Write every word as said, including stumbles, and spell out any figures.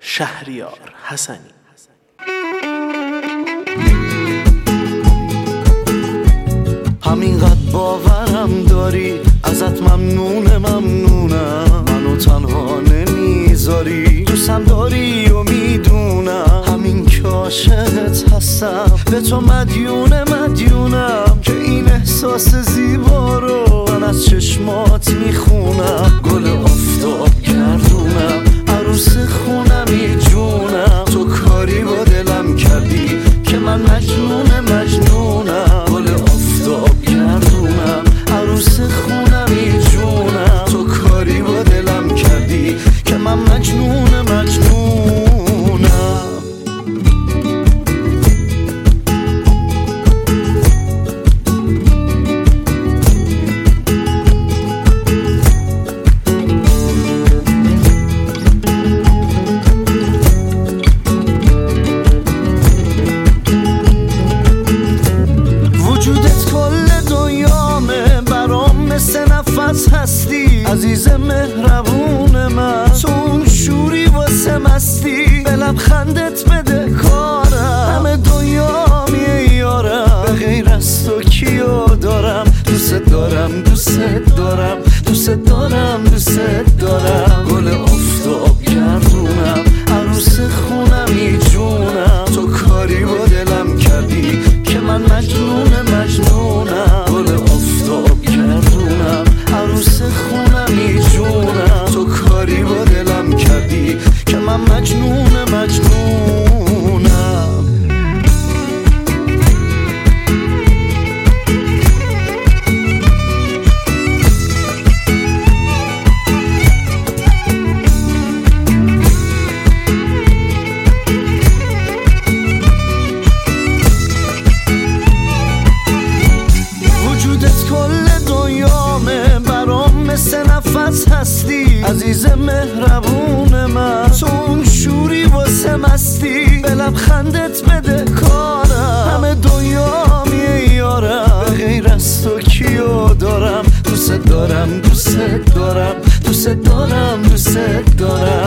شهریار حسنی. همینقدر باورم داری، ازت ممنونه ممنونم، منو تنها نمیذاری، دوستم داری و میدونم، همین که عاشقت هستم، به تو مدیونه مدیونم، که این احساس زیبا رو من از چشمات میخونم. گل آفتاب گردونم، عروس خونمی جونم، تو کاری با دلم کردی که من مجنون مجنونم. گل آفتاب گردونم، عروس خونمی جونم، تو کاری با دلم کردی که من مجنون مجنونم. هستی عزیز مهربون من، تو اون شوری واسه مستی، به لبخندت بده کارم، همه دنیا میه یارم، به غیر از تو کیو دارم؟ دوست دارم دوست دارم دوست دارم دوست دارم. گل آفتاب گردونم، عروس خونمی جونم، تو کاری با دلم کردی که من مجنون مجنونم. گل آفتاب گردونم، عروس خونمی جونم، تو کاری با دلم کردی که من مجنون مجنونم. وجودت کل دنیامه، برام مثل نفس هستی عزیز مهربون من، تو اون شوری واسه مستی، به لبخندت بده کارم، همه دنیا میه یارم، به غیر از تو کیو دارم؟ دوست دارم دوست دارم دوست دارم دوست دارم.